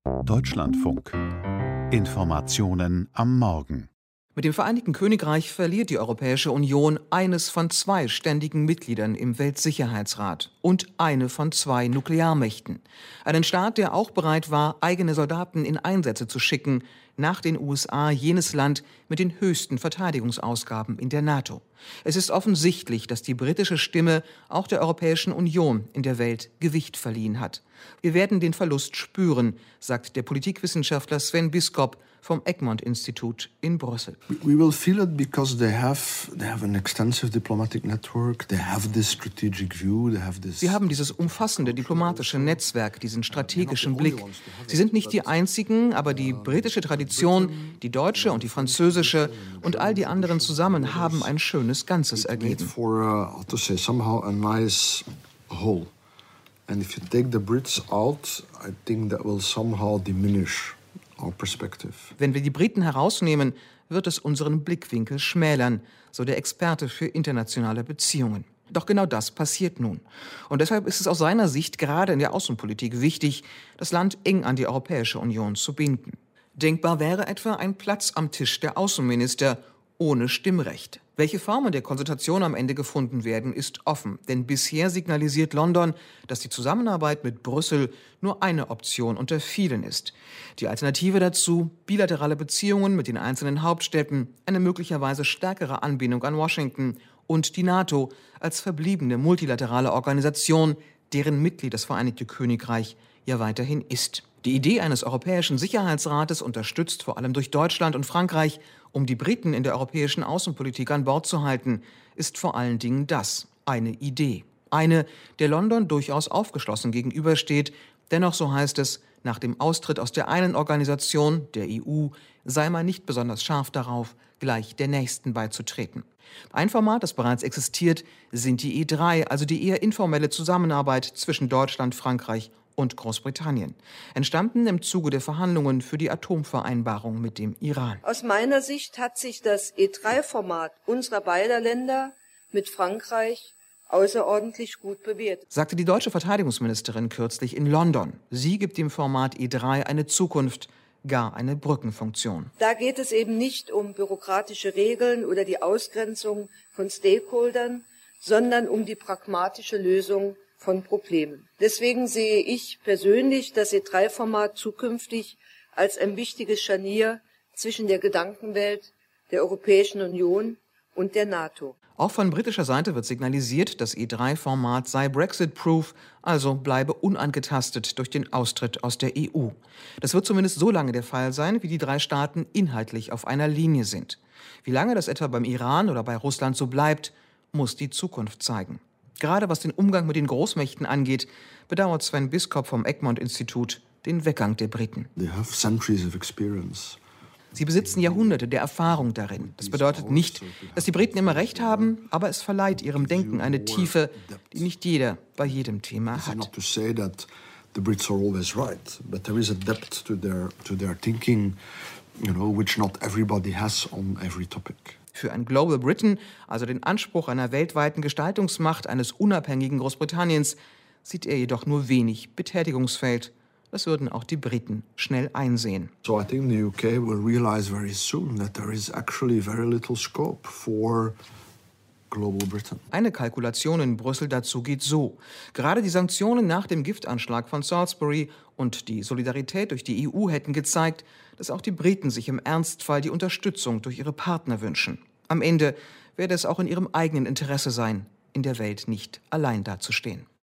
Deutschlandfunk. Informationen am Morgen. Mit dem Vereinigten Königreich verliert die Europäische Union eines von 2 ständigen Mitgliedern im Weltsicherheitsrat und eine von 2 Nuklearmächten. Einen Staat, der auch bereit war, eigene Soldaten in Einsätze zu schicken, nach den USA jenes Land mit den höchsten Verteidigungsausgaben in der NATO. Es ist offensichtlich, dass die britische Stimme auch der Europäischen Union in der Welt Gewicht verliehen hat. Wir werden den Verlust spüren, sagt der Politikwissenschaftler Sven Biskop vom Egmont-Institut in Brüssel. We will feel it because they have an extensive diplomatic network. They have this strategic view. Sie haben dieses umfassende diplomatische Netzwerk, diesen strategischen Blick. Sie sind nicht die einzigen, aber die britische Tradition, die deutsche und die französische und all die anderen zusammen haben ein schönes Ganzes ergeben. And if you take the Brits out, I think that will somehow diminish our perspective. Wenn wir die Briten herausnehmen, wird es unseren Blickwinkel schmälern, so der Experte für internationale Beziehungen. Doch genau das passiert nun. Und deshalb ist es aus seiner Sicht gerade in der Außenpolitik wichtig, das Land eng an die Europäische Union zu binden. Denkbar wäre etwa ein Platz am Tisch der Außenminister ohne Stimmrecht. Welche Formen der Konsultation am Ende gefunden werden, ist offen. Denn bisher signalisiert London, dass die Zusammenarbeit mit Brüssel nur eine Option unter vielen ist. Die Alternative dazu: bilaterale Beziehungen mit den einzelnen Hauptstädten, eine möglicherweise stärkere Anbindung an Washington und die NATO als verbliebene multilaterale Organisation, deren Mitglied das Vereinigte Königreich ja weiterhin ist. Die Idee eines Europäischen Sicherheitsrates, unterstützt vor allem durch Deutschland und Frankreich, um die Briten in der europäischen Außenpolitik an Bord zu halten, ist vor allen Dingen das: eine Idee. Eine, der London durchaus aufgeschlossen gegenübersteht. Dennoch, so heißt es, nach dem Austritt aus der einen Organisation, der EU, sei man nicht besonders scharf darauf, gleich der nächsten beizutreten. Ein Format, das bereits existiert, sind die E3, also die eher informelle Zusammenarbeit zwischen Deutschland, Frankreich und Großbritannien, entstanden im Zuge der Verhandlungen für die Atomvereinbarung mit dem Iran. Aus meiner Sicht hat sich das E3-Format unserer beider Länder mit Frankreich außerordentlich gut bewährt, sagte die deutsche Verteidigungsministerin kürzlich in London. Sie gibt dem Format E3 eine Zukunft, gar eine Brückenfunktion. Da geht es eben nicht um bürokratische Regeln oder die Ausgrenzung von Stakeholdern, sondern um die pragmatische Lösung von Problemen. Deswegen sehe ich persönlich das E3-Format zukünftig als ein wichtiges Scharnier zwischen der Gedankenwelt der Europäischen Union und der NATO. Auch von britischer Seite wird signalisiert, das E3-Format sei Brexit-proof, also bleibe unangetastet durch den Austritt aus der EU. Das wird zumindest so lange der Fall sein, wie die 3 Staaten inhaltlich auf einer Linie sind. Wie lange das etwa beim Iran oder bei Russland so bleibt, muss die Zukunft zeigen. Gerade was den Umgang mit den Großmächten angeht, bedauert Sven Biskop vom Egmont-Institut den Weggang der Briten. Sie besitzen Jahrhunderte der Erfahrung darin. Das bedeutet nicht, dass die Briten immer recht haben, aber es verleiht ihrem Denken eine Tiefe, die nicht jeder bei jedem Thema hat. The Brits are always right, but there is a depth to their thinking, which not everybody has on every topic. Für ein Global Britain, also den Anspruch einer weltweiten Gestaltungsmacht eines unabhängigen Großbritanniens, sieht er jedoch nur wenig Betätigungsfeld. Das würden auch die Briten schnell einsehen. So I think the UK will realize very soon that there is actually very little scope for Global Britain. Eine Kalkulation in Brüssel dazu geht so: Gerade die Sanktionen nach dem Giftanschlag von Salisbury und die Solidarität durch die EU hätten gezeigt, dass auch die Briten sich im Ernstfall die Unterstützung durch ihre Partner wünschen. Am Ende werde es auch in ihrem eigenen Interesse sein, in der Welt nicht allein dazustehen.